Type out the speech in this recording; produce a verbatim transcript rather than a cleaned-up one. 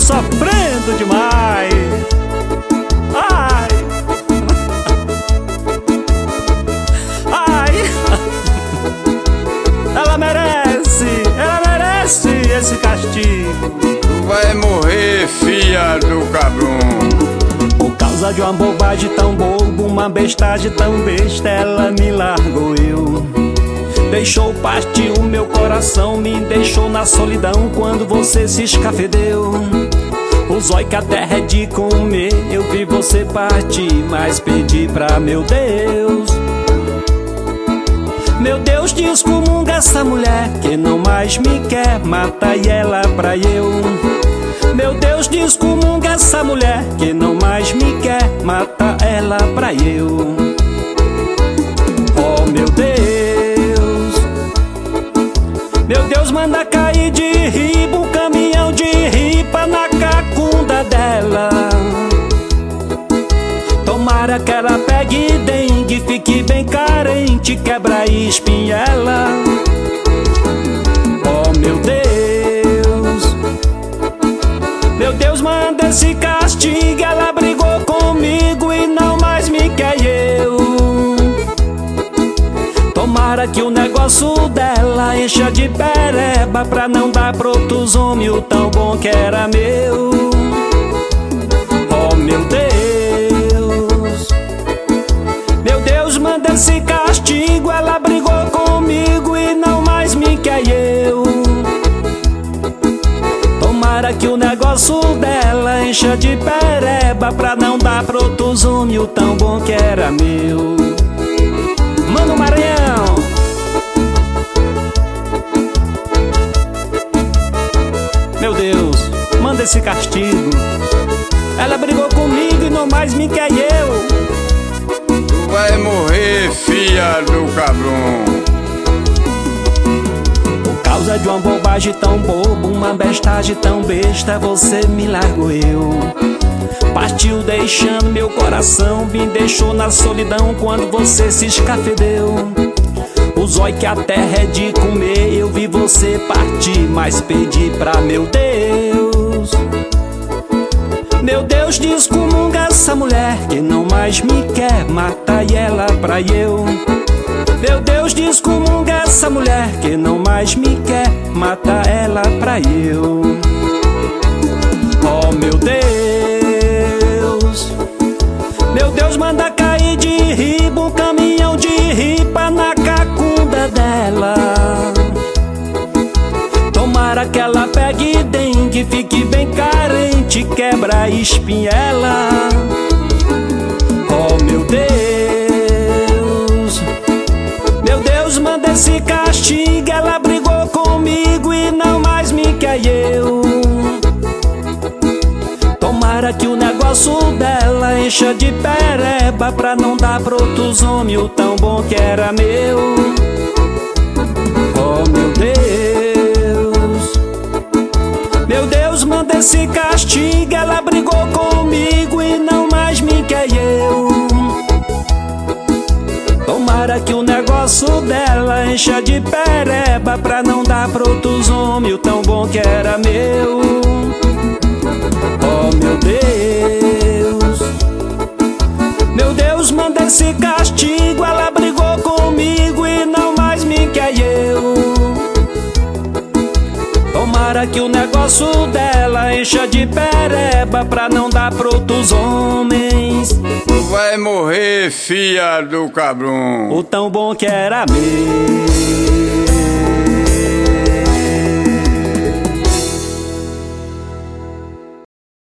sofrendo demais. Ai, ai, ela merece, ela merece esse castigo. Tu vai morrer, filha do cabrão. Por causa de uma bobagem tão boba, uma bestagem tão besta, ela me largou eu. Deixou partir o meu coração, me deixou na solidão quando você se escafedeu. O zóio que a terra é de comer, eu vi você partir, mas pedi pra meu Deus. Meu Deus, descomunga essa mulher que não mais me quer, mata ela pra eu. Meu Deus, descomunga essa mulher que não mais me quer, mata ela pra eu. Oh meu Deus, meu Deus, manda cair de riba um caminhão de ripa na cacunda dela. Tomara que ela pegue dengue, fique bem carente, quebra e espinhela. Oh meu Deus, meu Deus, manda esse castigo, ela brigou comigo e não mais me quer eu. Tomara que o negócio dela encha de pereba, pra não dar pra outros homens o tão bom que era meu. Oh meu Deus, meu Deus, manda esse castigo, ela brigou comigo e não mais me quer eu. Tomara que o negócio dela encha de pereba, pra não dar pra outros homens o tão bom que era meu. Mano Maranhão, meu Deus, manda esse castigo, ela brigou comigo e não mais me quer eu. Tu vai morrer, filha do cabrão. Por causa de uma bobagem tão boba, uma bestagem tão besta, você me largou eu. Partiu deixando meu coração, me deixou na solidão quando você se escafedeu. O zóio que a terra é de comer, eu vi você partir, mas pedi pra meu Deus. Meu Deus, descomunga essa mulher que não mais me quer, mata ela pra eu. Meu Deus, descomunga essa mulher que não mais me quer, mata ela pra eu. Oh meu Deus, meu Deus, manda cair de riba um caminhão de ripa na cacunda dela. Tomara que ela pegue dengue, fique bem carente, quebra a espinhela. Oh meu Deus, meu Deus, manda esse castigo, ela brigou comigo e não mais me quer eu. Tomara que o negócio dela encha de pereba, pra não dar pra outros homens o tão bom que era meu. Oh meu Deus, meu Deus, manda esse castigo, ela brigou comigo e não mais me quer eu. Tomara que o negócio dela encha de pereba, pra não dar pra outros homens o tão bom que era meu. Oh meu Deus, meu Deus, manda esse castigo, ela brigou comigo e não mais me quer eu. Tomara que o negócio dela encha de pereba, pra não dar pra outros homens. Tu vai morrer, filha do cabrão. O tão bom que era meu.